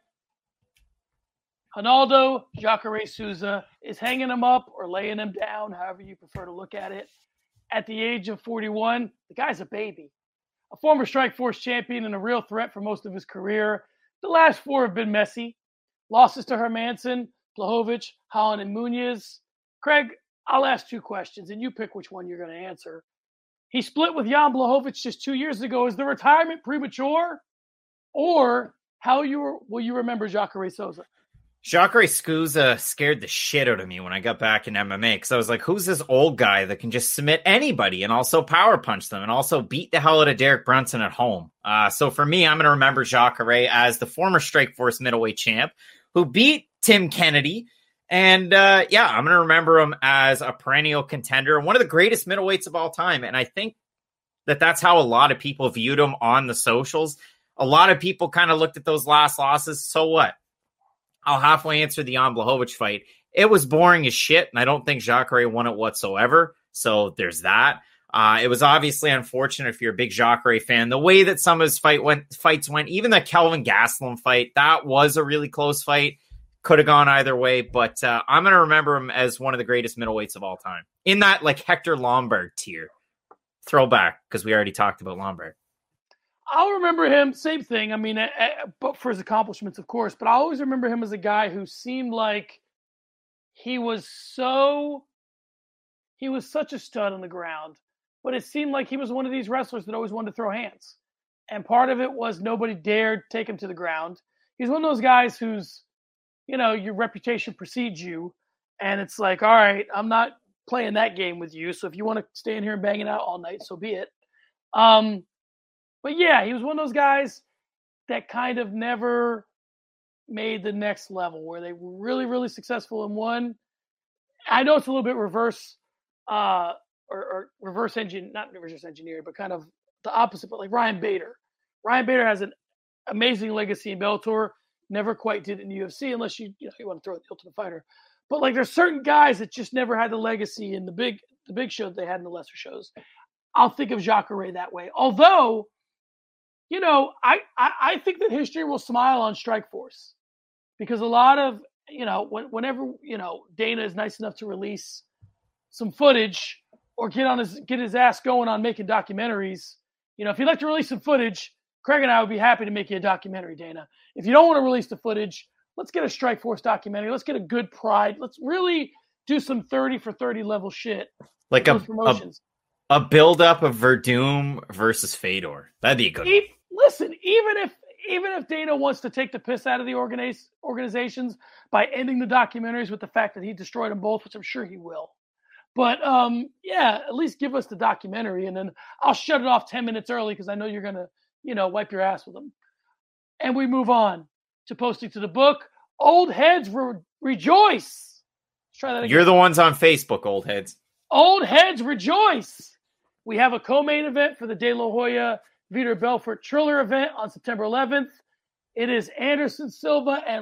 Ronaldo Jacare Souza is hanging him up or laying him down, however you prefer to look at it. At the age of 41, the guy's a baby. a former Strikeforce champion and a real threat for most of his career. The last 4 have been messy. Losses to Hermanson, Blachowicz, Holland, and Munoz. Craig, I'll ask 2 questions, and you pick which one you're going to answer. He split with Jan Blachowicz just 2 years ago. Is the retirement premature? Or how will you remember Jacare Souza? Jacare Souza scared the shit out of me when I got back in MMA because I was like, who's this old guy that can just submit anybody and also power punch them and also beat the hell out of Derek Brunson at home? So for me, I'm going to remember Jacare as the former Strikeforce middleweight champ who beat Tim Kennedy. And I'm going to remember him as a perennial contender, one of the greatest middleweights of all time. And I think that's how a lot of people viewed him on the socials. A lot of people kind of looked at those last losses. So what? I'll halfway answer the Jan Blachowicz fight. It was boring as shit, and I don't think Jacare won it whatsoever. So there's that. It was obviously unfortunate if you're a big Jacare fan. The way that some of his fights went, even the Kelvin Gastelum fight, that was a really close fight. Could have gone either way, but I'm going to remember him as one of the greatest middleweights of all time. In that, like, Hector Lombard tier. Throwback, because we already talked about Lombard. I'll remember him, same thing. I mean, but for his accomplishments, of course. But I always remember him as a guy who seemed like he was such a stud on the ground. But it seemed like he was one of these wrestlers that always wanted to throw hands. And part of it was nobody dared take him to the ground. He's one of those guys who's, your reputation precedes you. And it's like, all right, I'm not playing that game with you. So if you want to stay in here and bang it out all night, so be it. But yeah, he was one of those guys that kind of never made the next level where they were really, really successful in one. I know it's a little bit reverse, or reverse engine, not reverse engineer, but kind of the opposite, but like Ryan Bader. Ryan Bader has an amazing legacy in Bellator, never quite did it in the UFC unless you want to throw it the Ultimate Fighter. But like there's certain guys that just never had the legacy in the big show that they had in the lesser shows. I'll think of Jacare that way. Although, I think that history will smile on Strikeforce because a lot of, whenever, Dana is nice enough to release some footage or get his ass going on making documentaries, if you'd like to release some footage, Craig and I would be happy to make you a documentary, Dana. If you don't want to release the footage, let's get a Strikeforce documentary. Let's get a good Pride. Let's really do some 30 for 30 level shit. Like a build-up of Verdum versus Fedor. That'd be a good one. Listen, even if Dana wants to take the piss out of the organizations by ending the documentaries with the fact that he destroyed them both, which I'm sure he will. But, at least give us the documentary, and then I'll shut it off 10 minutes early because I know you're going to, wipe your ass with them. And we move on to posting to the book. Old heads rejoice. Let's try that again. You're the ones on Facebook, old heads. Old heads rejoice. We have a co-main event for the De La Hoya Vitor Belfort Triller event on September 11th. It is Anderson Silva and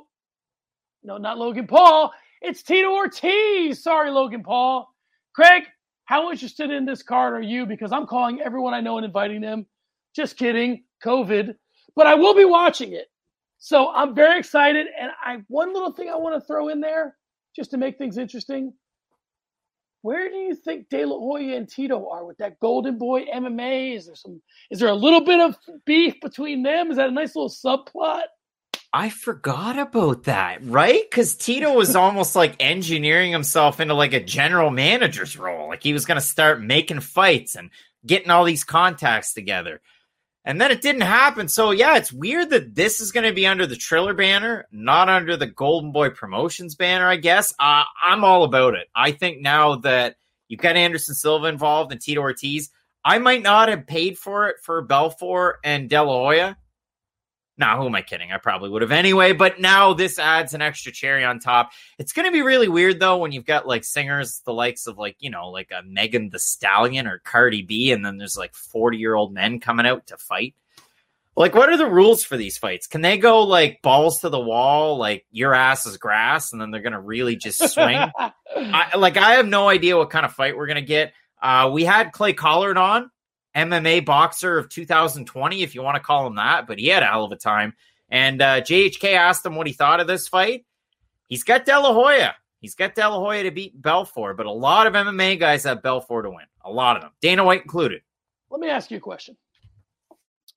not Logan Paul. It's Tito Ortiz. Sorry, Logan Paul. Craig, how interested in this card are you? Because I'm calling everyone I know and inviting them. Just kidding, COVID. But I will be watching it. So I'm very excited. And one little thing I want to throw in there, just to make things interesting. Where do you think De La Hoya and Tito are with that Golden Boy MMA? Is there a little bit of beef between them? Is that a nice little subplot? I forgot about that, right? Because Tito was almost like engineering himself into like a general manager's role. Like he was going to start making fights and getting all these contacts together. And then it didn't happen. So yeah, it's weird that this is going to be under the Triller banner, not under the Golden Boy Promotions banner, I guess. I'm all about it. I think now that you've got Anderson Silva involved and Tito Ortiz, I might not have paid for it for Belfort and De La Hoya. Now, who am I kidding? I probably would have anyway, but now this adds an extra cherry on top. It's going to be really weird, though, when you've got, like, singers the likes of, like, like a Megan Thee Stallion or Cardi B, and then there's, like, 40-year-old men coming out to fight. Like, what are the rules for these fights? Can they go, like, balls to the wall, like, your ass is grass, and then they're going to really just swing? I have no idea what kind of fight we're going to get. We had Clay Collard on. MMA boxer of 2020, if you want to call him that, but he had a hell of a time. And JHK asked him what he thought of this fight. He's got De La Hoya. He's got De La Hoya to beat Belfort, but a lot of MMA guys have Belfort to win. A lot of them. Dana White included. Let me ask you a question.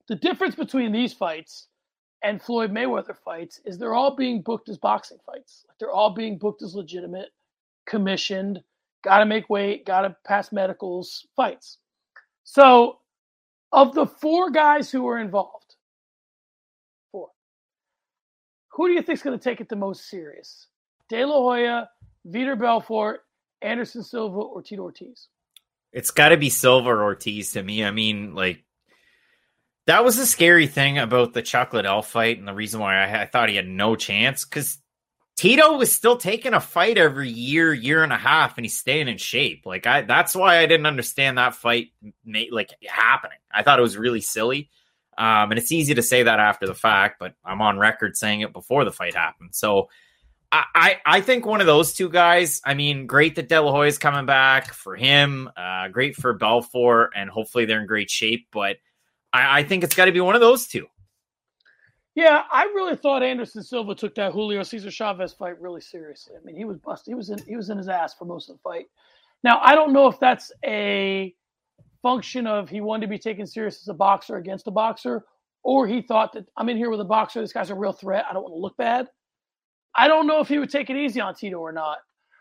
The difference between these fights and Floyd Mayweather fights is they're all being booked as boxing fights. They're all being booked as legitimate, commissioned, got to make weight, got to pass medicals fights. So of the 4 guys who are involved, 4, who do you think is going to take it the most serious? De La Hoya, Vitor Belfort, Anderson Silva, or Tito Ortiz? It's got to be Silva or Ortiz to me. I mean, that was the scary thing about the Chuck Liddell fight, and the reason why I thought he had no chance, because Tito was still taking a fight every year and a half, and he's staying in shape. That's why I didn't understand that fight happening. I thought it was really silly. And it's easy to say that after the fact, but I'm on record saying it before the fight happened. So I think one of those 2 guys, I mean, great that De La Hoya is coming back for him. Great for Belfort, and hopefully they're in great shape. But I think it's got to be one of those 2. Yeah, I really thought Anderson Silva took that Julio Cesar Chavez fight really seriously. I mean, he was busted. He was in his ass for most of the fight. Now, I don't know if that's a function of he wanted to be taken serious as a boxer against a boxer, or he thought that I'm in here with a boxer. This guy's a real threat. I don't want to look bad. I don't know if he would take it easy on Tito or not.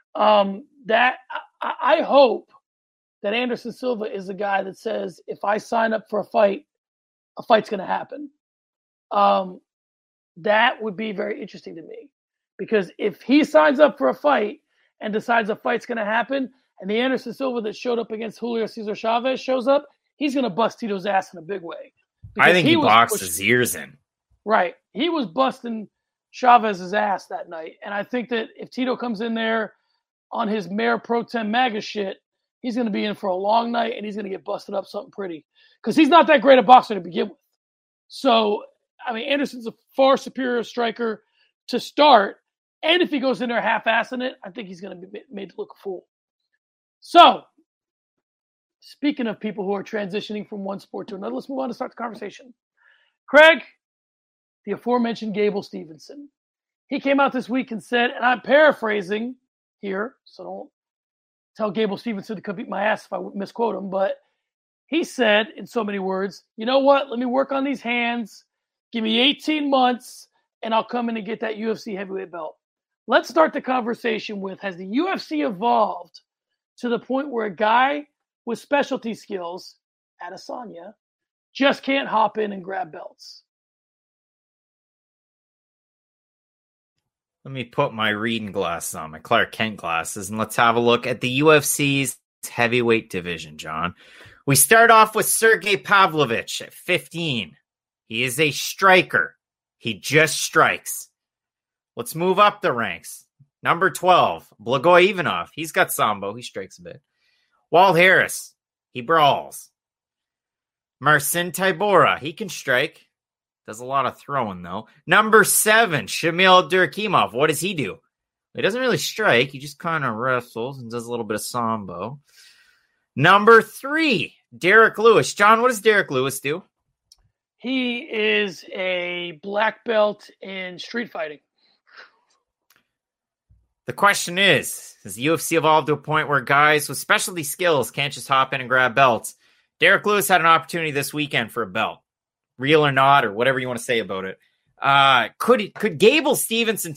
I hope that Anderson Silva is the guy that says, if I sign up for a fight's going to happen. That would be very interesting to me, because if he signs up for a fight and decides a fight's going to happen, and the Anderson Silva that showed up against Julio Cesar Chavez shows up, he's going to bust Tito's ass in a big way. I think he boxed his ears in. Right. He was busting Chavez's ass that night. And I think that if Tito comes in there on his Mayor Pro Tem MAGA shit, he's going to be in for a long night, and he's going to get busted up something pretty, because he's not that great a boxer to begin with. So, I mean, Anderson's a far superior striker to start. And if he goes in there half-assing it, I think he's going to be made to look a fool. So, speaking of people who are transitioning from one sport to another, let's move on to start the conversation. Craig, the aforementioned Gable Stevenson. He came out this week and said, and I'm paraphrasing here, so don't tell Gable Stevenson to come beat my ass if I misquote him, but he said, in so many words, you know what? Let me work on these hands. Give me 18 months, and I'll come in and get that UFC heavyweight belt. Let's start the conversation with, has the UFC evolved to the point where a guy with specialty skills, Adesanya, just can't hop in and grab belts? Let me put my reading glasses on, my Clark Kent glasses, and let's have a look at the UFC's heavyweight division, John. We start off with Sergey Pavlovich at 15. He is a striker. He just strikes. Let's move up the ranks. Number 12, Blagoy Ivanov. He's got sambo. He strikes a bit. Walt Harris. He brawls. Marcin Tybura. He can strike. Does a lot of throwing, though. Number 7, Shamil Durkimov. What does he do? He doesn't really strike. He just kind of wrestles and does a little bit of sambo. Number 3, Derek Lewis. John, what does Derek Lewis do? He is a black belt in street fighting. The question is, has the UFC evolved to a point where guys with specialty skills can't just hop in and grab belts? Derek Lewis had an opportunity this weekend for a belt. Real or not, or whatever you want to say about it. Could Gable Stevenson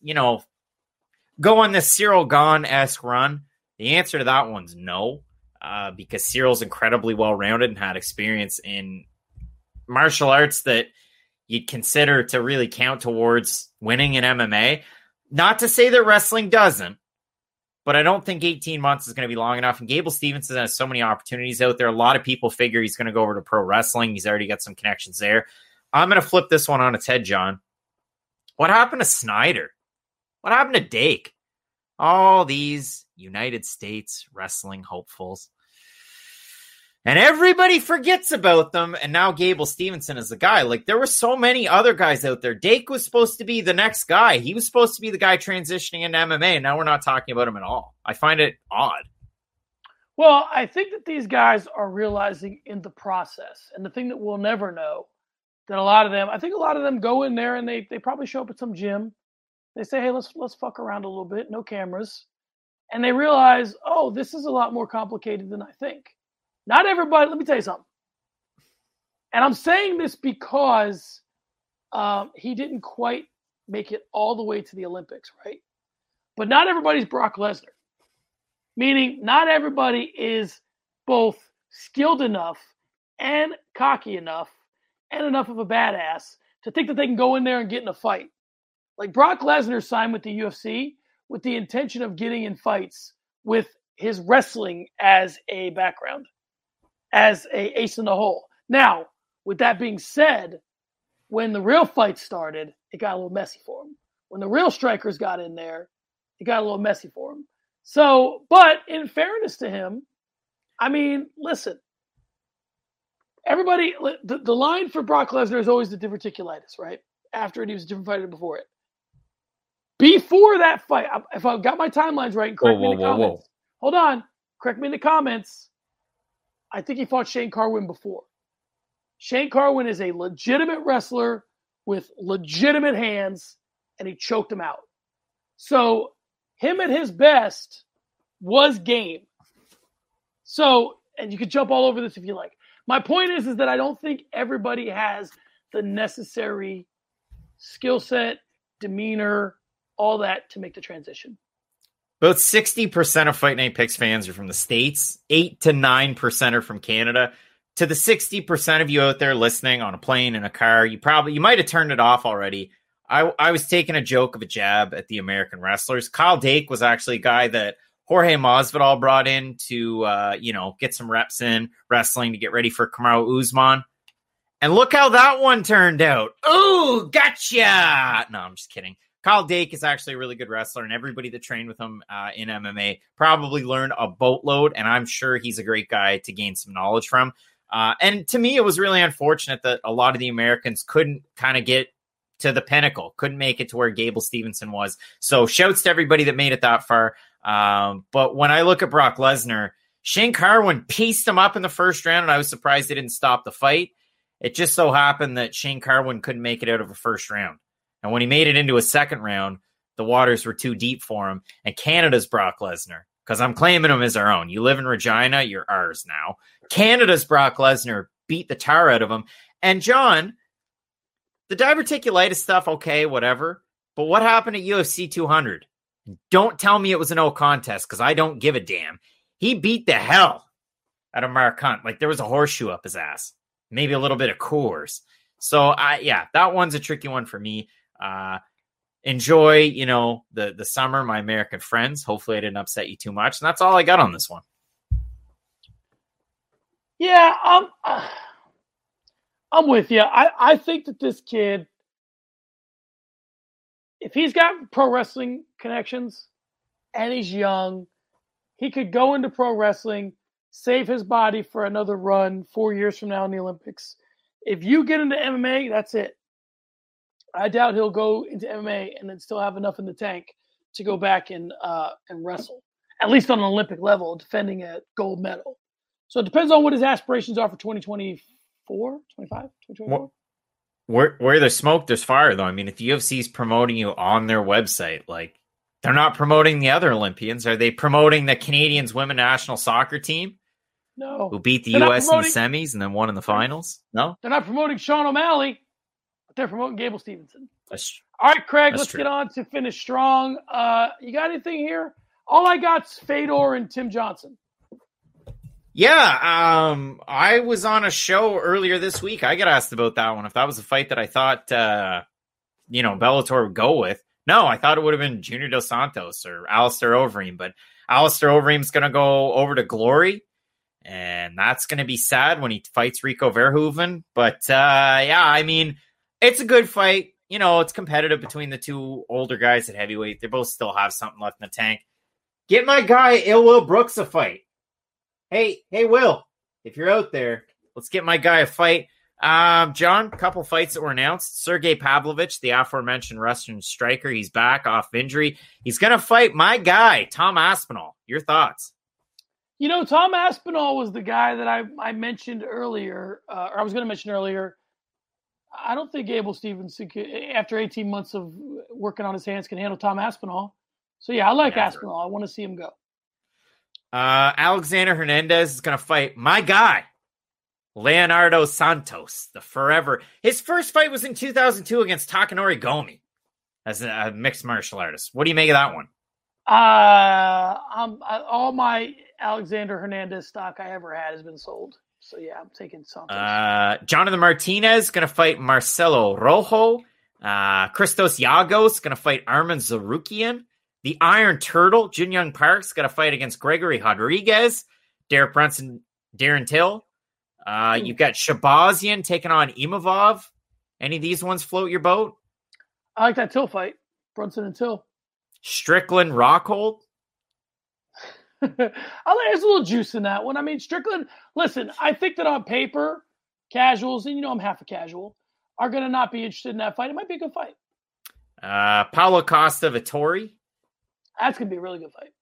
go on this Cyril Gane-esque run? The answer to that one's no, because Cyril's incredibly well-rounded and had experience in martial arts that you'd consider to really count towards winning in MMA. Not to say that wrestling doesn't, but I don't think 18 months is going to be long enough. And Gable Stevenson has so many opportunities out there. A lot of people figure he's going to go over to pro wrestling. He's already got some connections there. I'm going to flip this one on its head, John. What happened to Snyder? What happened to Dake? All these United States wrestling hopefuls. And everybody forgets about them, and now Gable Stevenson is the guy. Like, there were so many other guys out there. Dake was supposed to be the next guy. He was supposed to be the guy transitioning into MMA, and now we're not talking about him at all. I find it odd. Well, I think that these guys are realizing in the process, and the thing that we'll never know, that a lot of them go in there and they probably show up at some gym. They say, hey, let's fuck around a little bit, no cameras. And they realize, oh, this is a lot more complicated than I think. Not everybody, let me tell you something. And I'm saying this because he didn't quite make it all the way to the Olympics, right? But not everybody's Brock Lesnar. Meaning not everybody is both skilled enough and cocky enough and enough of a badass to think that they can go in there and get in a fight. Like Brock Lesnar signed with the UFC with the intention of getting in fights with his wrestling as a background, as a ace in the hole. Now, with that being said, when the real fight started, it got a little messy for him. When the real strikers got in there, it got a little messy for him. So, but in fairness to him, I mean, listen, everybody, the line for Brock Lesnar is always the diverticulitis, right? After it, he was a different fighter before it. Before that fight, if I got my timelines right, and correct me in the comments. Hold on. Correct me in the comments. I think he fought Shane Carwin before. Shane Carwin is a legitimate wrestler with legitimate hands, and he choked him out. So him at his best was game. So, and you could jump all over this if you like. My point is that I don't think everybody has the necessary skill set, demeanor, all that to make the transition. About 60% of Fight Night Picks fans are from the States. 8 to 9% are from Canada. To the 60% of you out there listening on a plane, in a car, you might have turned it off already. I was taking a joke of a jab at the American wrestlers. Kyle Dake was actually a guy that Jorge Masvidal brought in to, get some reps in wrestling to get ready for Kamaru Usman. And look how that one turned out. Ooh, gotcha! No, I'm just kidding. Kyle Dake is actually a really good wrestler, and everybody that trained with him in MMA probably learned a boatload, and I'm sure he's a great guy to gain some knowledge from. And to me, it was really unfortunate that a lot of the Americans couldn't kind of get to the pinnacle, couldn't make it to where Gable Stevenson was. So shouts to everybody that made it that far. But when I look at Brock Lesnar, Shane Carwin pieced him up in the first round, and I was surprised they didn't stop the fight. It just so happened that Shane Carwin couldn't make it out of a first round. And when he made it into a second round, the waters were too deep for him. And Canada's Brock Lesnar, because I'm claiming him as our own. You live in Regina, you're ours now. Canada's Brock Lesnar beat the tar out of him. And John, the diverticulitis stuff, okay, whatever. But what happened at UFC 200? Don't tell me it was a no contest, because I don't give a damn. He beat the hell out of Mark Hunt. Like there was a horseshoe up his ass. Maybe a little bit of Coors. So, that one's a tricky one for me. Enjoy, the summer, my American friends. Hopefully I didn't upset you too much. And that's all I got on this one. Yeah, I'm with you. I think that this kid, if he's got pro wrestling connections and he's young, he could go into pro wrestling, save his body for another run 4 years from now in the Olympics. If you get into MMA, that's it. I doubt he'll go into MMA and then still have enough in the tank to go back and wrestle, at least on an Olympic level, defending a gold medal. So it depends on what his aspirations are for 2024, 25, 2024. Where there's smoke, there's fire, though. I mean, if the UFC is promoting you on their website, like they're not promoting the other Olympians. Are they promoting the Canadians women's national soccer team? No. Who beat the U.S. in the semis and then won in the finals? No? They're not promoting Sean O'Malley, but they're promoting Gable Stevenson. All right, Craig, let's get on to finish strong. You got anything here? All I got's Fedor and Tim Johnson. Yeah, I was on a show earlier this week. I got asked about that one. If that was a fight that I thought, Bellator would go with. No, I thought it would have been Junior Dos Santos or Alistair Overeem, but Alistair Overeem's going to go over to Glory, and that's going to be sad when he fights Rico Verhoeven. But, I mean, it's a good fight. It's competitive between the two older guys at heavyweight. They both still have something left in the tank. Get my guy, Ill Will Brooks, a fight. Hey, Will, if you're out there, let's get my guy a fight. John, a couple fights that were announced. Sergey Pavlovich, the aforementioned Russian striker, he's back off injury. He's going to fight my guy, Tom Aspinall. Your thoughts? Tom Aspinall was the guy that I mentioned earlier, or I was going to mention earlier. I don't think Gable Stevenson, after 18 months of working on his hands, can handle Tom Aspinall. So, I like Aspinall. I want to see him go. Alexander Hernandez is going to fight my guy, Leonardo Santos, the forever. His first fight was in 2002 against Takanori Gomi as a mixed martial artist. What do you make of that one? All my Alexander Hernandez stock I ever had has been sold. So, yeah, I'm taking Santos. Jonathan Martinez going to fight Marcelo Rojo. Christos Yagos going to fight Arman Zarukian. The Iron Turtle, Jun Young Park's going to fight against Gregory Rodriguez. Derek Brunson, Darren Till. You've got Shabazian taking on Imavov. Any of these ones float your boat? I like that Till fight. Brunson and Till. Strickland, Rockhold. There's a little juice in that one. I mean, Strickland, listen, I think that on paper, casuals, and I'm half a casual, are going to not be interested in that fight. It might be a good fight. Paulo Costa, Vittori. That's going to be a really good fight.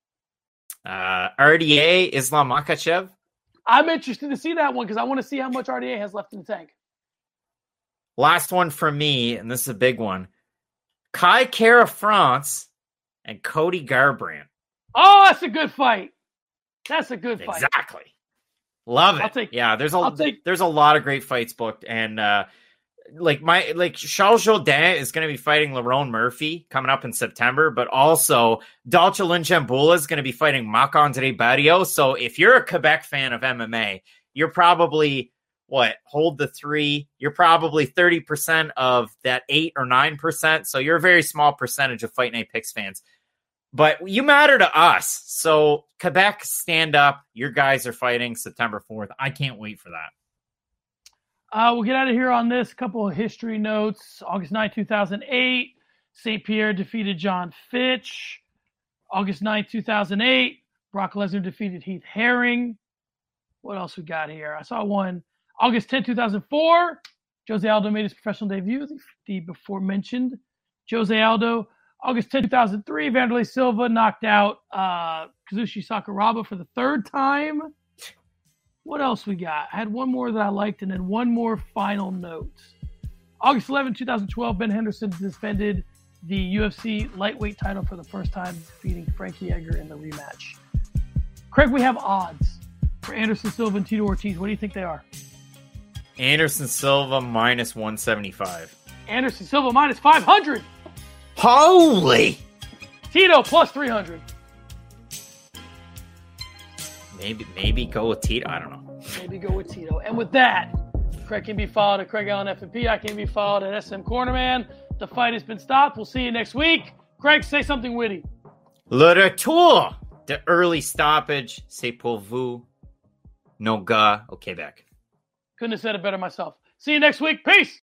RDA, Islam Makhachev. I'm interested to see that one because I want to see how much RDA has left in the tank. Last one for me, and this is a big one. Kai Kara France and Cody Garbrandt. Oh, that's a good fight. That's a good fight. Exactly. Love it. There's a lot of great fights booked, and Charles Jourdain is going to be fighting Lerone Murphy coming up in September, but also Dalcha Linchambula is going to be fighting Marc-Andre Barrios. So if you're a Quebec fan of MMA, you're probably hold the 3. You're probably 30% of that 8 or 9%. So you're a very small percentage of Fight Night Picks fans. But you matter to us. So Quebec, stand up. Your guys are fighting September 4th. I can't wait for that. We'll get out of here on this. A couple of history notes. August 9, 2008, St. Pierre defeated John Fitch. August 9, 2008, Brock Lesnar defeated Heath Herring. What else we got here? I saw one. August 10, 2004, Jose Aldo made his professional debut, the before-mentioned Jose Aldo. August 10, 2003, Vanderlei Silva knocked out Kazushi Sakuraba for the 3rd time. What else we got? I had one more that I liked and then one more final note. August 11, 2012, Ben Henderson defended the UFC lightweight title for the first time, defeating Frankie Edgar in the rematch. Craig, we have odds for Anderson Silva and Tito Ortiz. What do you think they are? Anderson Silva minus 175. Anderson Silva minus 500. Holy! Tito plus 300. Maybe go with Tito. I don't know. Maybe go with Tito. And with that, Craig can be followed at Craig Allen FNP. I can be followed at SM Cornerman. The fight has been stopped. We'll see you next week. Craig, say something witty. Le retour de early stoppage. C'est pour vous. No gars au Québec. Couldn't have said it better myself. See you next week. Peace.